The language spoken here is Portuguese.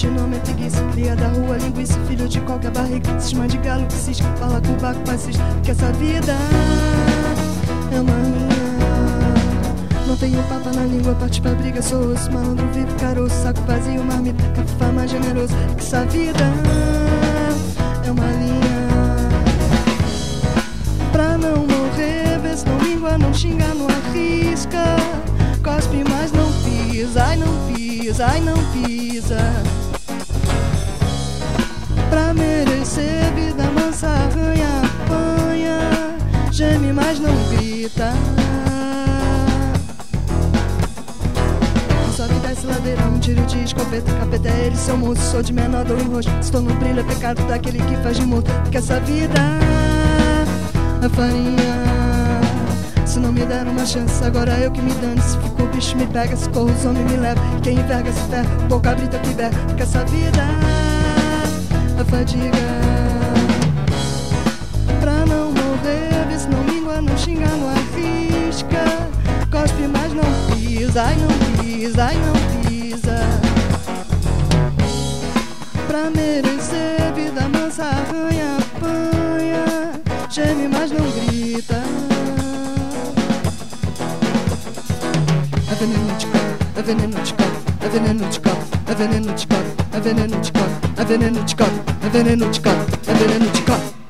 de nome é preguiça, cria da rua, linguiça, filho de qualquer barriga, cisma de galo que cisca, fala com o baco fascista, que essa vida é uma linha. Não tenho papo na língua, parte pra briga, sou osso, malandro vivo, caroço, saco vazio, marmita, café mais generoso, que essa vida é uma linha. Pra não morrer, vê se não língua, não xinga, não arrisca, cospe mas não pisa, ai não pisa, ai não pisa. Pra merecer vida mansa, arranha, apanha, geme mas não grita. Sobe desce ladeira, um tiro de escopeta, capeta é ele, seu moço, sou de menor dor em rosto, estou no brilho, é pecado daquele que faz de morto, porque essa vida é farinha. Se não me deram uma chance, agora eu que me dane. Se ficou o bicho me pega, se corro os homens me leva. Quem enverga se ferra, boca brita que ver, porque essa vida é fadiga. Pra não morrer, vê se não língua, não xinga, não arrisca, cospe mas não pisa, ai não pisa, ai não pisa. Pra merecer vida mansa, arranha, apanha, geme mas não grita. É veneno de copo, é veneno de copo, é veneno de copo, é veneno de copo, é veneno de copo, é veneno de copo, é veneno de copo, é veneno de copo.